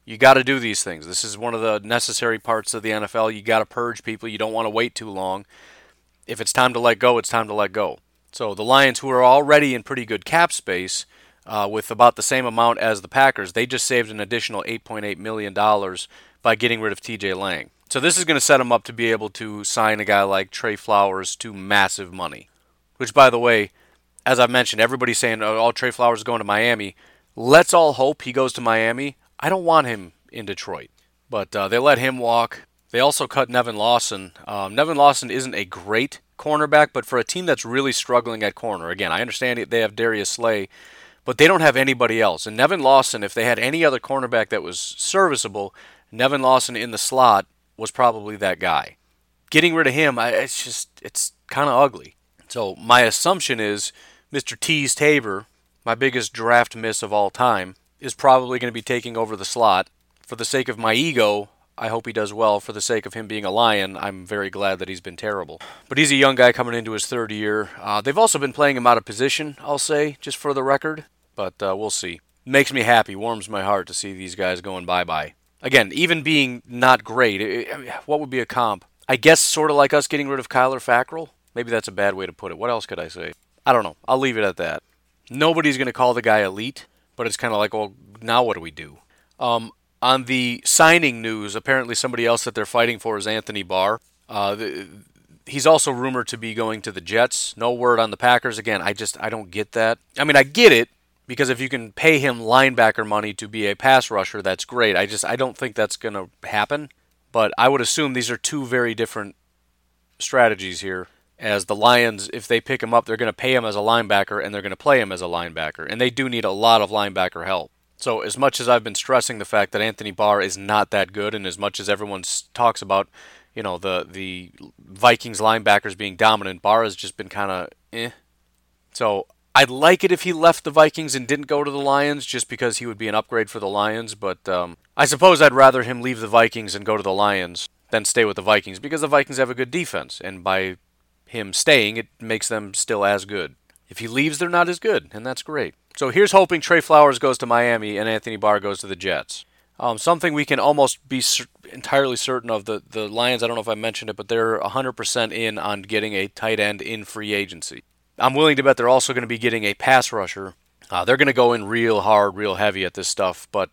S3: You got to do these things. This is one of the necessary parts of the NFL. You got to purge people. You don't want to wait too long. If it's time to let go, it's time to let go. So the Lions, who are already in pretty good cap space, with about the same amount as the Packers, they just saved an additional $8.8 million by getting rid of TJ Lang. So this is going to set them up to be able to sign a guy like Trey Flowers to massive money. Which, by the way, as I've mentioned, everybody's saying, oh, Trey Flowers is going to Miami. Let's all hope he goes to Miami. I don't want him in Detroit. But they let him walk. They also cut Nevin Lawson. Nevin Lawson isn't a great cornerback, but for a team that's really struggling at corner, again, I understand they have Darius Slay, but they don't have anybody else. And Nevin Lawson, if they had any other cornerback that was serviceable, Nevin Lawson in the slot was probably that guy. Getting rid of him, it's kind of ugly. So my assumption is Mr. Tease Tabor, my biggest draft miss of all time, is probably going to be taking over the slot. For the sake of my ego, I hope he does well. For the sake of him being a Lion, I'm very glad that he's been terrible. But he's a young guy coming into his third year. They've also been playing him out of position, I'll say, just for the record. But we'll see. Makes me happy, warms my heart to see these guys going bye-bye. Again, even being not great, what would be a comp? I guess sort of like us getting rid of Kyler Fackrell. Maybe that's a bad way to put it. What else could I say? I don't know. I'll leave it at that. Nobody's going to call the guy elite, but it's kind of like, well, now what do we do? On the signing news, apparently somebody else that they're fighting for is Anthony Barr. He's also rumored to be going to the Jets. No word on the Packers. Again, I don't get that. I mean, I get it, because if you can pay him linebacker money to be a pass rusher, that's great. I don't think that's going to happen. But I would assume these are two very different strategies here. As the Lions, if they pick him up, they're going to pay him as a linebacker, and they're going to play him as a linebacker. And they do need a lot of linebacker help. So as much as I've been stressing the fact that Anthony Barr is not that good, and as much as everyone talks about, the Vikings linebackers being dominant, Barr has just been kind of eh. So I'd like it if he left the Vikings and didn't go to the Lions, just because he would be an upgrade for the Lions. But I suppose I'd rather him leave the Vikings and go to the Lions than stay with the Vikings, because the Vikings have a good defense, and by him staying, it makes them still as good. If he leaves, they're not as good, and that's great. So here's hoping Trey Flowers goes to Miami and Anthony Barr goes to the Jets. Something we can almost be entirely certain of, the Lions, I don't know if I mentioned it, but they're 100% in on getting a tight end in free agency. I'm willing to bet they're also going to be getting a pass rusher. They're going to go in real hard, real heavy at this stuff, but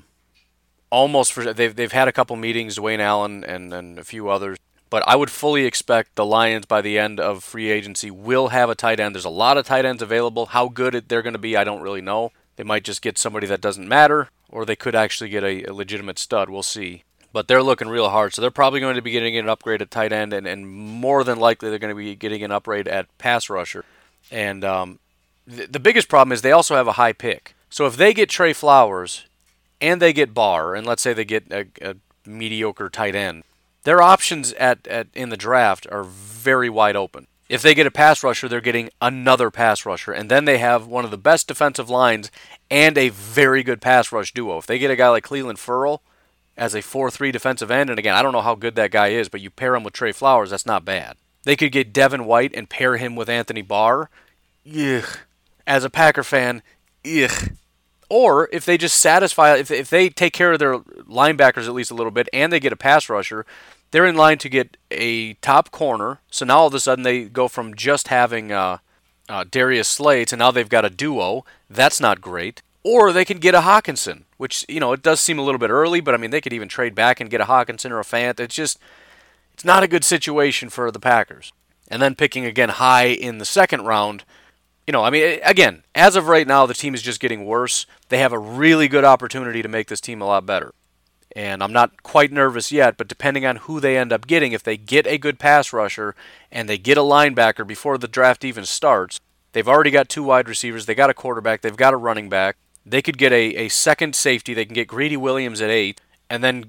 S3: they've had a couple meetings, Dwayne Allen and a few others. But I would fully expect the Lions by the end of free agency will have a tight end. There's a lot of tight ends available. How good they're going to be, I don't really know. They might just get somebody that doesn't matter, or they could actually get a legitimate stud. We'll see. But they're looking real hard, so they're probably going to be getting an upgrade at tight end, and more than likely they're going to be getting an upgrade at pass rusher. And the biggest problem is they also have a high pick. So if they get Trey Flowers and they get Barr, and let's say they get a mediocre tight end, their options in the draft are very wide open. If they get a pass rusher, they're getting another pass rusher, and then they have one of the best defensive lines and a very good pass rush duo. If they get a guy like Cleveland Ferrell as a 4-3 defensive end, and again, I don't know how good that guy is, but you pair him with Trey Flowers, that's not bad. They could get Devin White and pair him with Anthony Barr. Ugh. As a Packer fan, ugh. Or if they just satisfy, if they take care of their linebackers at least a little bit and they get a pass rusher, they're in line to get a top corner. So now all of a sudden they go from just having Darius Slay to now they've got a duo. That's not great. Or they can get a Hawkinson, which, it does seem a little bit early, but I mean, they could even trade back and get a Hawkinson or a Fant. It's not a good situation for the Packers. And then picking again high in the second round, again, as of right now, the team is just getting worse. They have a really good opportunity to make this team a lot better. And I'm not quite nervous yet, but depending on who they end up getting, if they get a good pass rusher and they get a linebacker before the draft even starts, they've already got 2 wide receivers, they got a quarterback, they've got a running back. They could get a second safety. They can get Greedy Williams at 8 and then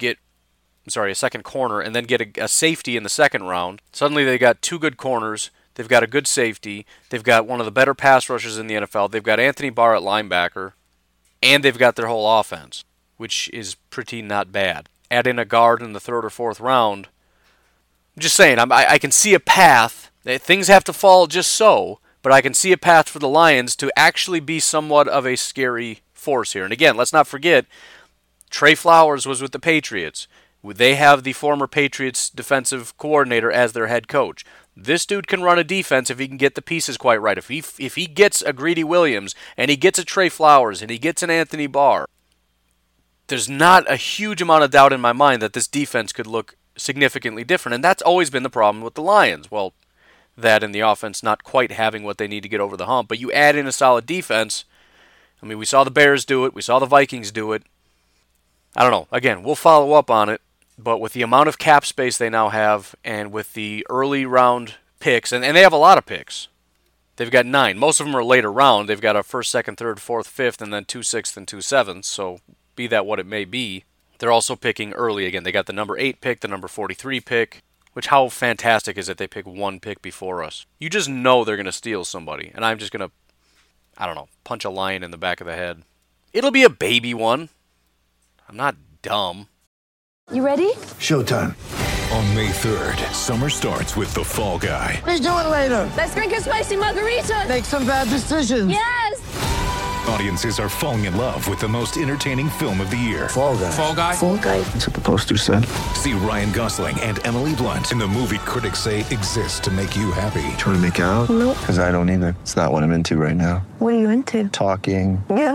S3: a second corner and then get a safety in the second round. Suddenly they got 2 good corners. They've got a good safety. They've got one of the better pass rushers in the NFL. They've got Anthony Barr at linebacker. And they've got their whole offense, which is pretty not bad. Add in a guard in the 3rd or 4th round. I'm just saying, I can see a path. Things have to fall just so, but I can see a path for the Lions to actually be somewhat of a scary force here. And again, let's not forget, Trey Flowers was with the Patriots. They have the former Patriots defensive coordinator as their head coach. This dude can run a defense if he can get the pieces quite right. If he gets a Greedy Williams, and he gets a Trey Flowers, and he gets an Anthony Barr, there's not a huge amount of doubt in my mind that this defense could look significantly different. And that's always been the problem with the Lions. Well, that and the offense not quite having what they need to get over the hump. But you add in a solid defense. I mean, we saw the Bears do it. We saw the Vikings do it. I don't know. Again, we'll follow up on it. But with the amount of cap space they now have, and with the early round picks, and they have a lot of picks. They've got 9. Most of them are later round. They've got a 1st, 2nd, 3rd, 4th, 5th, and then 2 6th and 2 7th. So be that what it may be. They're also picking early again. They got the number 8 pick, the number 43 pick, which how fantastic is it they pick one pick before us? You just know they're going to steal somebody, and I'm just going to, I don't know, punch a lion in the back of the head. It'll be a baby one. I'm not dumb.
S7: You ready?
S8: Showtime.
S9: On May 3rd, summer starts with The Fall Guy.
S8: Let's do it later.
S7: Let's drink a spicy margarita.
S8: Make some bad decisions.
S7: Yes!
S9: Audiences are falling in love with the most entertaining film of the year.
S8: Fall Guy.
S9: Fall Guy?
S7: Fall guy.
S8: That's what the poster said.
S9: See Ryan Gosling and Emily Blunt in the movie critics say exists to make you happy.
S8: Trying to make it out?
S7: Nope.
S8: Because I don't either. It's not what I'm into right now.
S7: What are you into?
S8: Talking.
S7: Yeah.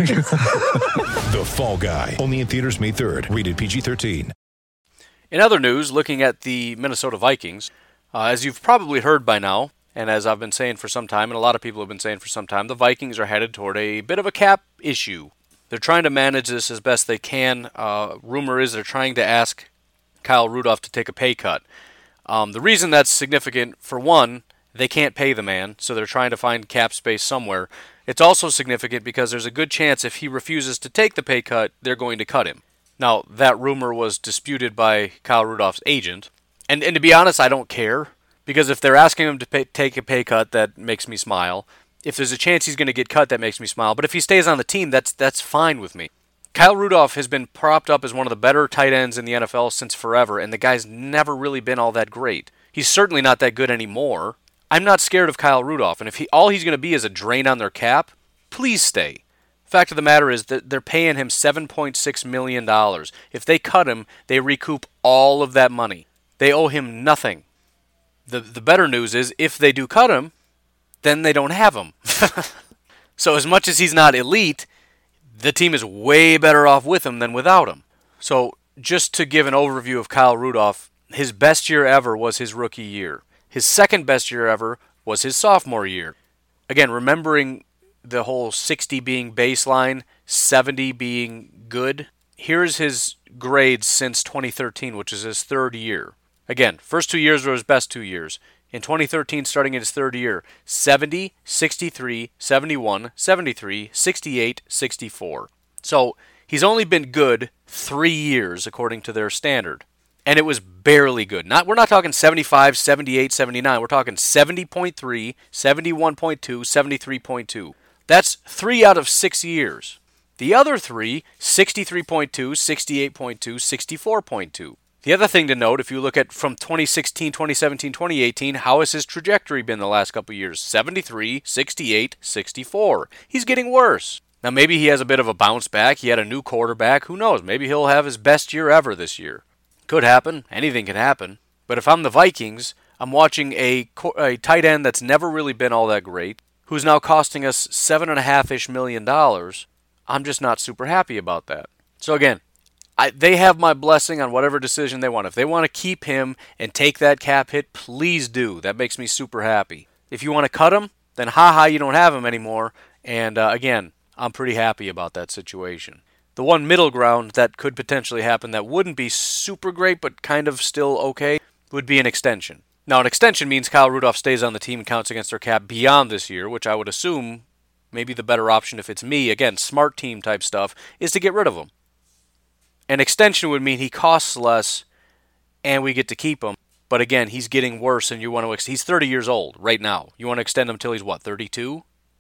S9: The Fall Guy. Only in theaters May 3rd. Rated PG-13.
S3: In other news, looking at the Minnesota Vikings, as you've probably heard by now, and as I've been saying for some time, and a lot of people have been saying for some time, the Vikings are headed toward a bit of a cap issue. They're trying to manage this as best they can. Rumor is they're trying to ask Kyle Rudolph to take a pay cut. The reason that's significant, for one, they can't pay the man, so they're trying to find cap space somewhere. It's also significant because there's a good chance if he refuses to take the pay cut, they're going to cut him. Now, that rumor was disputed by Kyle Rudolph's agent. And to be honest, I don't care. Because if they're asking him to take a pay cut, that makes me smile. If there's a chance he's going to get cut, that makes me smile. But if he stays on the team, that's fine with me. Kyle Rudolph has been propped up as one of the better tight ends in the NFL since forever, and the guy's never really been all that great. He's certainly not that good anymore. I'm not scared of Kyle Rudolph, and if all he's going to be is a drain on their cap, please stay. Fact of the matter is that they're paying him $7.6 million. If they cut him, they recoup all of that money. They owe him nothing. The better news is, if they do cut him, then they don't have him. So as much as he's not elite, the team is way better off with him than without him. So just to give an overview of Kyle Rudolph, his best year ever was his rookie year. His second best year ever was his sophomore year. Again, remembering the whole 60 being baseline, 70 being good. Here's his grades since 2013, which is his third year. Again, first 2 years were his best 2 years. In 2013, starting in his third year, 70, 63, 71, 73, 68, 64. So he's only been good 3 years according to their standard. And it was barely good. We're not talking 75, 78, 79. We're talking 70.3, 71.2, 73.2. That's 3 out of 6 years. The other 3, 63.2, 68.2, 64.2. The other thing to note, if you look at from 2016, 2017, 2018, how has his trajectory been the last couple of years? 73, 68, 64. He's getting worse. Now maybe he has a bit of a bounce back. He had a new quarterback. Who knows? Maybe he'll have his best year ever this year. Could happen. Anything can happen. But if I'm the Vikings, I'm watching a tight end that's never really been all that great, who's now costing us $7.5-ish million. I'm just not super happy about that. So again, they have my blessing on whatever decision they want. If they want to keep him and take that cap hit, please do. That makes me super happy. If you want to cut him, then you don't have him anymore. And again, I'm pretty happy about that situation. The one middle ground that could potentially happen that wouldn't be super great but kind of still okay would be an extension. Now, an extension means Kyle Rudolph stays on the team and counts against their cap beyond this year, which I would assume maybe the better option if it's me, again, smart team type stuff, is to get rid of him. An extension would mean he costs less and we get to keep him. But again, he's getting worse and he's 30 years old right now. You want to extend him until he's 32?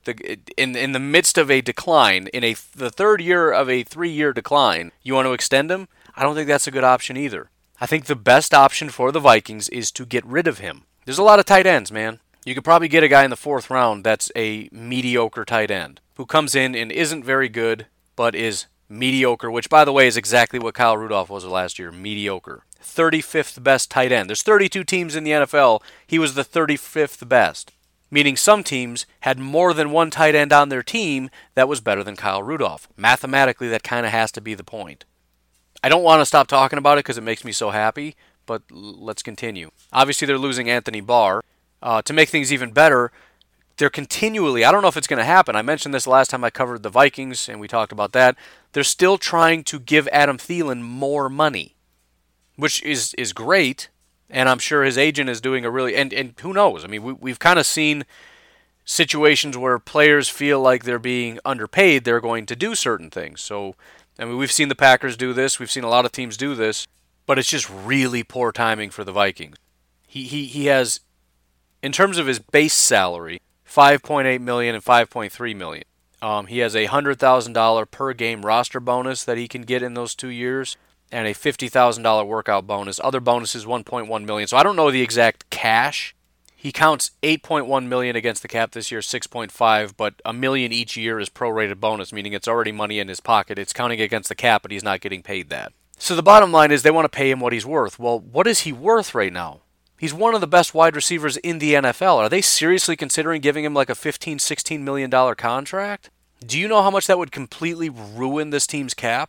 S3: In the midst of a decline, in the third year of a 3-year decline, you want to extend him? I don't think that's a good option either. I think the best option for the Vikings is to get rid of him. There's a lot of tight ends, man. You could probably get a guy in the 4th round that's a mediocre tight end who comes in and isn't very good, but is Mediocre, which, by the way, is exactly what Kyle Rudolph was last year. Mediocre. 35th best tight end. There's 32 teams in the NFL. He was the 35th best. Meaning some teams had more than one tight end on their team that was better than Kyle Rudolph. Mathematically, that kind of has to be the point. I don't want to stop talking about it because it makes me so happy, but let's continue. Obviously, they're losing Anthony Barr. To make things even better, they're continually, I don't know if it's going to happen. I mentioned this last time I covered the Vikings, and we talked about that. They're still trying to give Adam Thielen more money, which is great, and I'm sure his agent is doing a really, and who knows? I mean, we've kind of seen situations where players feel like they're being underpaid, they're going to do certain things. So, I mean, we've seen the Packers do this, we've seen a lot of teams do this, but it's just really poor timing for the Vikings. He has, in terms of his base salary, $5.8 million and $5.3 million. He has a $100,000 per game roster bonus that he can get in those 2 years, and a $50,000 workout bonus. Other bonuses, $1.1 million. So I don't know the exact cash. He counts $8.1 million against the cap this year, $6.5, but $1 million each year is prorated bonus, meaning it's already money in his pocket. It's counting against the cap, but he's not getting paid that. So the bottom line is they want to pay him what he's worth. Well, what is he worth right now? He's one of the best wide receivers in the NFL. Are they seriously considering giving him like a $15, $16 million contract? Do you know how much that would completely ruin this team's cap?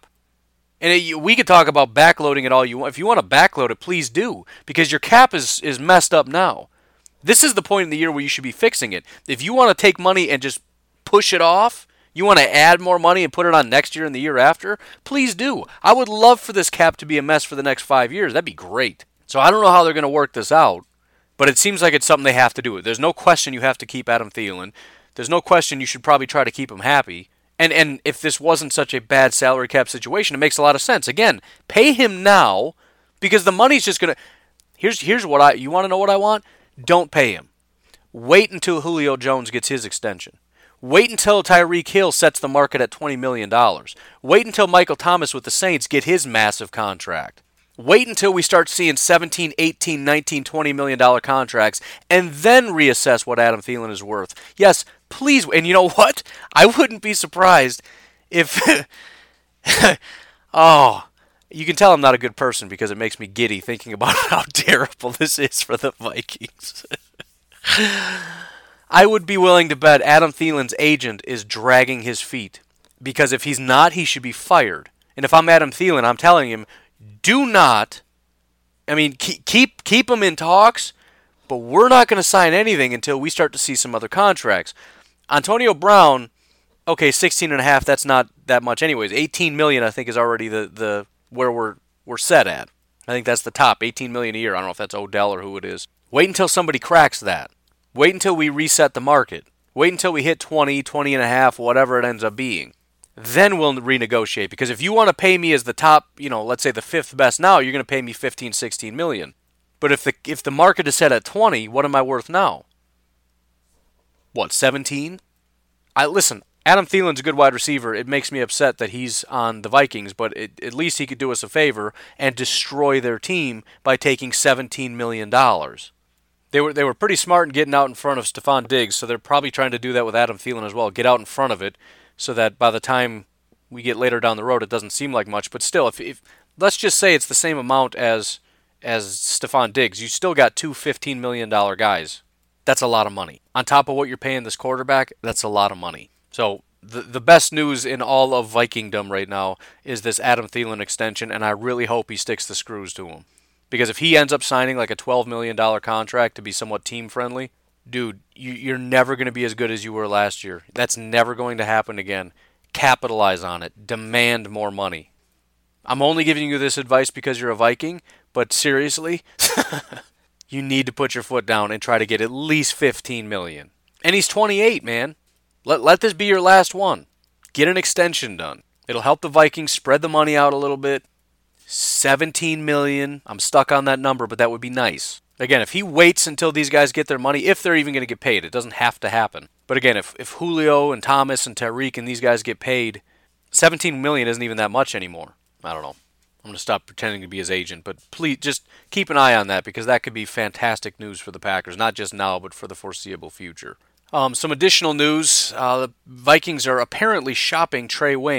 S3: And we could talk about backloading it all you want. If you want to backload it, please do, because your cap is messed up now. This is the point in the year where you should be fixing it. If you want to take money and just push it off, you want to add more money and put it on next year and the year after, please do. I would love for this cap to be a mess for the next 5 years. That'd be great. So I don't know how they're going to work this out, but it seems like it's something they have to do. There's no question you have to keep Adam Thielen. There's no question you should probably try to keep him happy. And if this wasn't such a bad salary cap situation, it makes a lot of sense. Again, pay him now, because the money's just going to... Here's what you want to know what I want? Don't pay him. Wait until Julio Jones gets his extension. Wait until Tyreek Hill sets the market at $20 million. Wait until Michael Thomas with the Saints get his massive contract. Wait until we start seeing $17, $18, $19, $20 million contracts, and then reassess what Adam Thielen is worth. Yes, please. And you know what? I wouldn't be surprised if... you can tell I'm not a good person because it makes me giddy thinking about how terrible this is for the Vikings. I would be willing to bet Adam Thielen's agent is dragging his feet, because if he's not, he should be fired. And if I'm Adam Thielen, I'm telling him, do not, I mean, keep him in talks, but we're not going to sign anything until we start to see some other contracts. Antonio Brown, okay, 16.5, that's not that much anyways. 18 million, I think, is already the where we're set at. I think that's the top, 18 million a year. I don't know if that's Odell or who it is. Wait until somebody cracks that. Wait until we reset the market. Wait until we hit 20, 20.5, whatever it ends up being. Then we'll renegotiate. Because if you want to pay me as the top, let's say the fifth best now, you're going to pay me 15, 16 million. But if the market is set at 20, what am I worth now? What, 17? Listen, Adam Thielen's a good wide receiver. It makes me upset that he's on the Vikings, but at least he could do us a favor and destroy their team by taking $17 million. They were pretty smart in getting out in front of Stephon Diggs, so they're probably trying to do that with Adam Thielen as well. Get out in front of it so that by the time we get later down the road, it doesn't seem like much. But still, if let's just say it's the same amount as Stephon Diggs, you still got two $15 million guys. That's a lot of money. On top of what you're paying this quarterback, that's a lot of money. So the best news in all of Vikingdom right now is this Adam Thielen extension, and I really hope he sticks the screws to him. Because if he ends up signing like a $12 million contract to be somewhat team-friendly, dude, you're never going to be as good as you were last year. That's never going to happen again. Capitalize on it. Demand more money. I'm only giving you this advice because you're a Viking, but seriously, you need to put your foot down and try to get at least $15 million. And he's 28, man. Let this be your last one. Get an extension done. It'll help the Vikings spread the money out a little bit. $17 million. I'm stuck on that number, but that would be nice. Again, if he waits until these guys get their money, if they're even going to get paid, it doesn't have to happen. But again, if Julio and Thomas and Tyreek and these guys get paid, $17 million isn't even that much anymore. I don't know. I'm going to stop pretending to be his agent, but please just keep an eye on that, because that could be fantastic news for the Packers, not just now, but for the foreseeable future. Some additional news, the Vikings are apparently shopping Trey Waynes.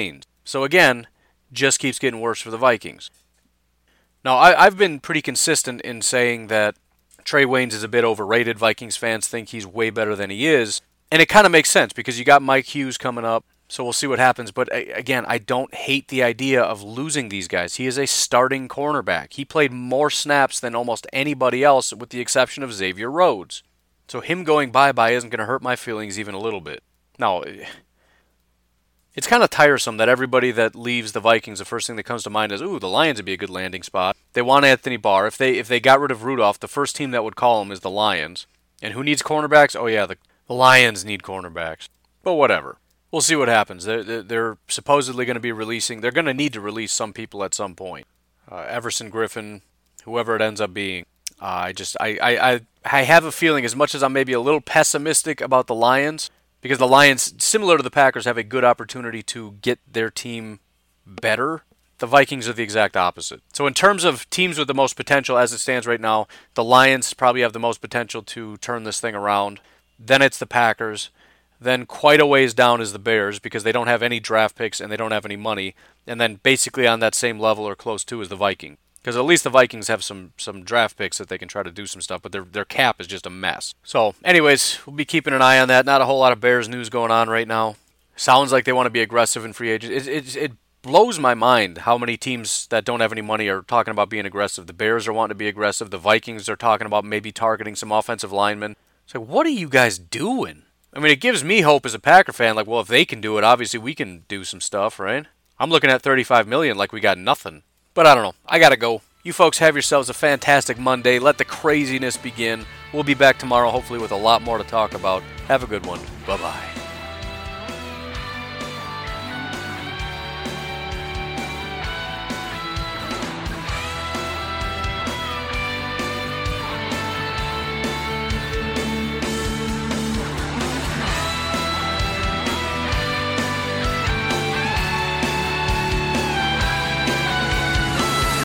S3: So again, just keeps getting worse for the Vikings. Now, I've been pretty consistent in saying that Trae Waynes is a bit overrated. Vikings fans think he's way better than he is. And it kind of makes sense because you got Mike Hughes coming up, so we'll see what happens. But again, I don't hate the idea of losing these guys. He is a starting cornerback. He played more snaps than almost anybody else with the exception of Xavier Rhodes. So him going bye-bye isn't going to hurt my feelings even a little bit. Now, it's kind of tiresome that everybody that leaves the Vikings, the first thing that comes to mind is, ooh, the Lions would be a good landing spot. They want Anthony Barr. If they got rid of Rudolph, the first team that would call him is the Lions. And who needs cornerbacks? Oh yeah, the Lions need cornerbacks. But whatever. We'll see what happens. They're supposedly going to be releasing. They're going to need to release some people at some point. Everson Griffin, whoever it ends up being. I have a feeling, as much as I'm maybe a little pessimistic about the Lions, because the Lions, similar to the Packers, have a good opportunity to get their team better. The Vikings are the exact opposite. So in terms of teams with the most potential as it stands right now, the Lions probably have the most potential to turn this thing around. Then it's the Packers. Then quite a ways down is the Bears because they don't have any draft picks and they don't have any money. And then basically on that same level or close to is the Vikings. Because at least the Vikings have some draft picks that they can try to do some stuff, but their cap is just a mess. So, anyways, we'll be keeping an eye on that. Not a whole lot of Bears news going on right now. Sounds like they want to be aggressive in free agents. It blows my mind how many teams that don't have any money are talking about being aggressive. The Bears are wanting to be aggressive. The Vikings are talking about maybe targeting some offensive linemen. It's like, what are you guys doing? I mean, it gives me hope as a Packer fan. Like, well, if they can do it, obviously we can do some stuff, right? I'm looking at $35 million like we got nothing. But I don't know. I got to go. You folks have yourselves a fantastic Monday. Let the craziness begin. We'll be back tomorrow, hopefully with a lot more to talk about. Have a good one. Bye-bye.